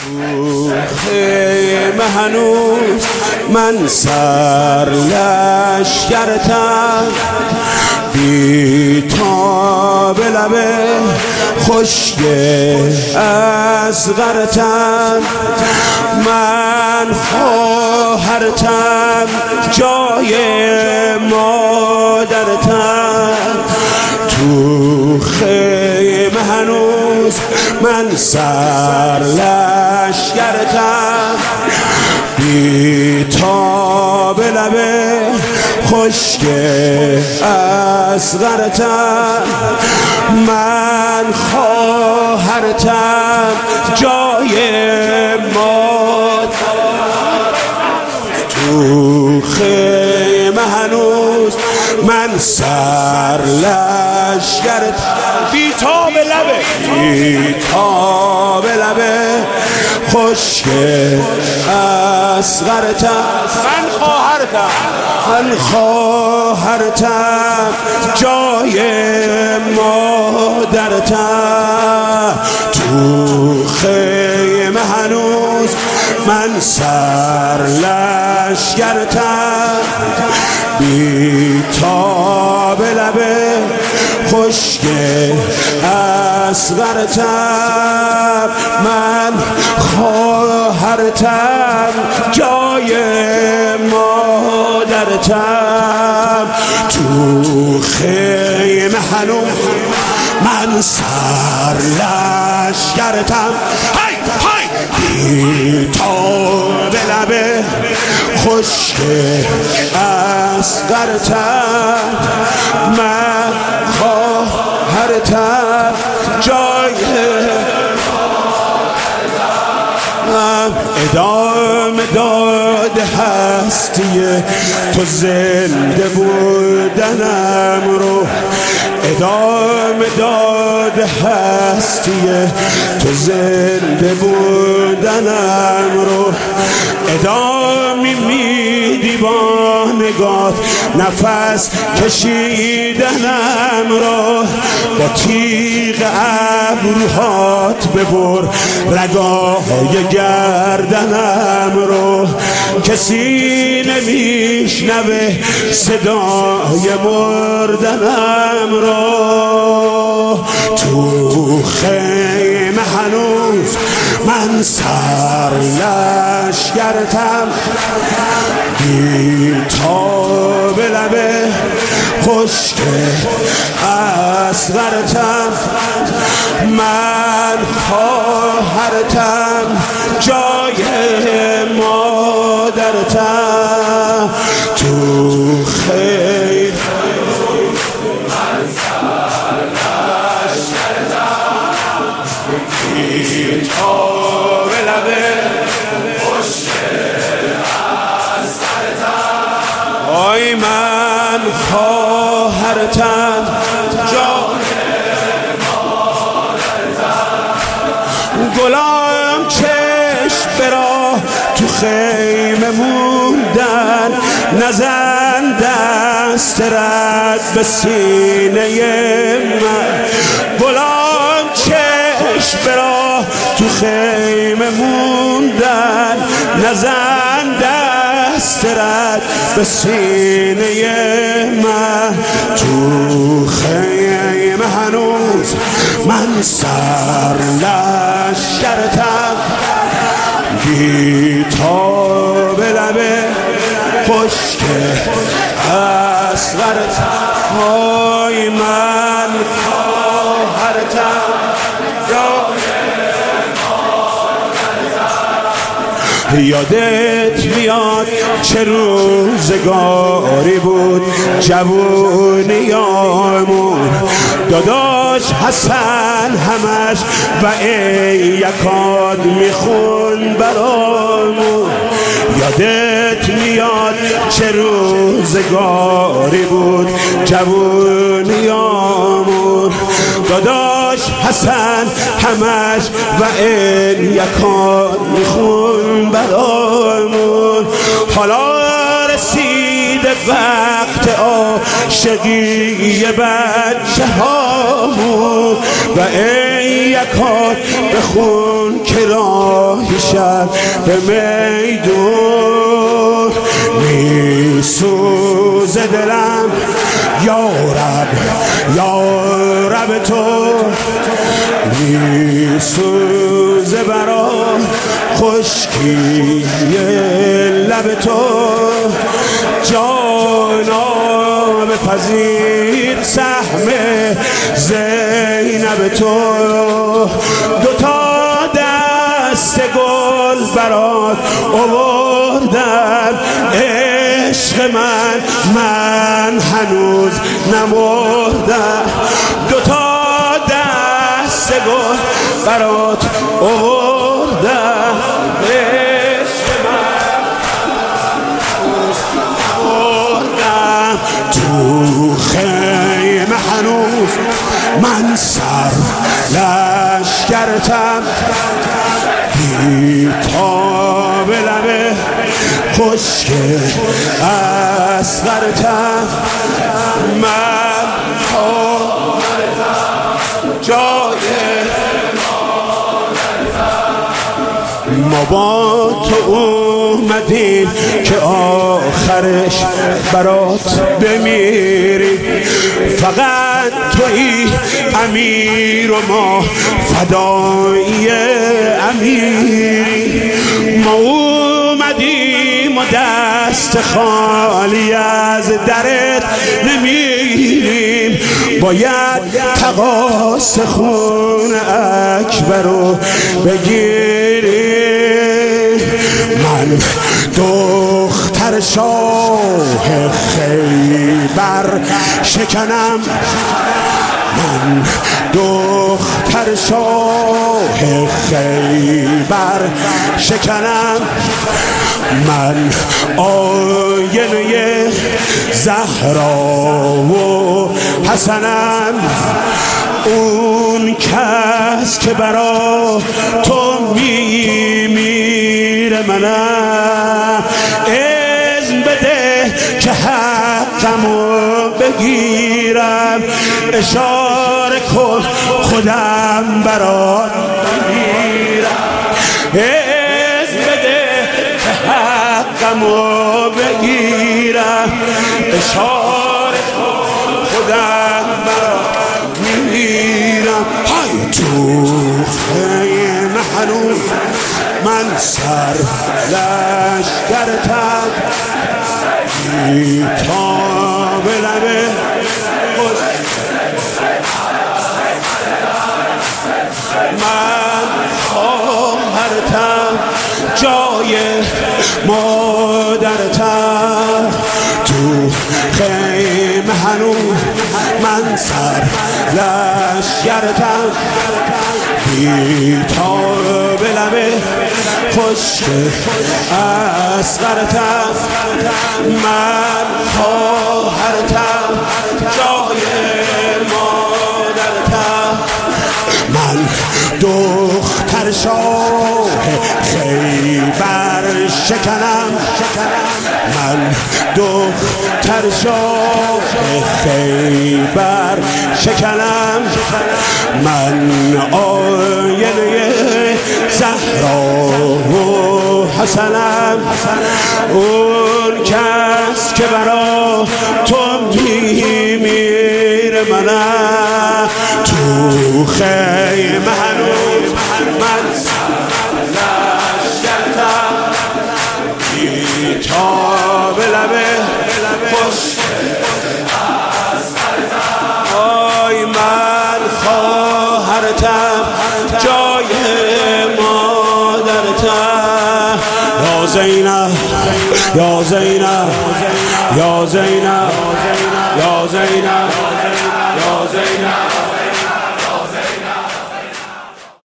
خیمه هنوز من سر لشکرتم، بی تاب لبه خشک اصغرتم، من خواهرتم جای مادرتم، تو خیمه هنوز من سر لشکرتم، بی تاب لبه خشک اصغرتم، من خواهرتم جای مادرتم، تو خیمه هنوز من سر لشکرتم، بی تاب لبه خشک اصغرتم، من خواهرتم جای مادرتم، تو خیمه هنوز من سر لشکرتم، بی تاب لبه خشک اصغرتم، من خواهرتم جای مادرتم، تو خیمه هنوز من سر لشکرتم، بی تاب لبه خشک اصغرتم، من خواهرتم جای ادامه داد هستی تو زنده بودنم رو، ادامه داد هستی تو زنده بودنم رو، ادامه میدی با نگات نفس کشیدنم رو، با تیغ ابروهات ببر رگای گردنم رو، کسی نمیشنوه صدای مردنم رو، تو خیمه هنوز من سر لشکرتم، بی تاب لبه خشک اصغرتم، من خواهرتم جای مادرتم، تو خیمه من سر لشکرتم، بی تاب لبه خشک اصغرتم، آی من خواهرتم جای مادرتم، گلام چشم برا تو خیمه موندن، نزن دست رد به سینه من، گلام چشم برا تو خیمه موندن، نزن دست رد به سینه من، تو خیمه هنوز من سر لشکرتم، بی تاب لبه خشک اصغرتم، آی من خواهرتم یادت میاد چه روزگاری بود جوونیامون، داداش حسن همش و ای یکاد میخون برامون، یادت میاد چه روزگاری بود جوونیامون، داداش حسن همش و این یکان میخون برامون، حالا رسیده وقت عاشقی بچه هامون و این یکان بخون که راه گاهی شب به میدون میسوزه دلم یا رب تو میسوزه برا خشکی لب تو جانا بپذیر سهم زینب تو دوتا دست گل برات آوردم عشق من هنوز نمردم دوتا دست گل برات آوردم عشق من هنوز نمردم تو خیمه هنوز من سر لشکرتم بیتاب لبه خشک اصغرتم من جای ما با تو اومدیم که آخرش برات بمیریم فقط تویی امیر و ما فدایی امیری ما اومدیم و دست خالی از درت نمیریم باید تقاص خون اکبر رو بگیریم من دختر شاه خیبر شکنم من دختر شاه خیبر شکنم من آینه زهرا و حسنم اون کس که برا تو میمیره منم اذن بده که حقمو بگیرم اشاره کن خودم برات بگیرم اذن بده که حقمو بگیرم اشاره کن خودم برات بگیرم های تو خیمه هنوز من سر لشکرتم بیتاب لبه من خواهرتم جای مادرتم تو خیمه هنوز من سر لشکرتم بیتاب لبه خشک اصغرتم من خواهرتم جای مادرتم من دختر شاه خیبر شکنم من دختر شاه خیبر شکنم من آینه زهرا و حسنم اون کس که برا تو میمیره منم تو خیمه هنوز من لشکرتم بیتاب لبه خشک آی من خواهرتم جای مادرتم یا زینب یا زینب یا زینب یا زینب یا زینب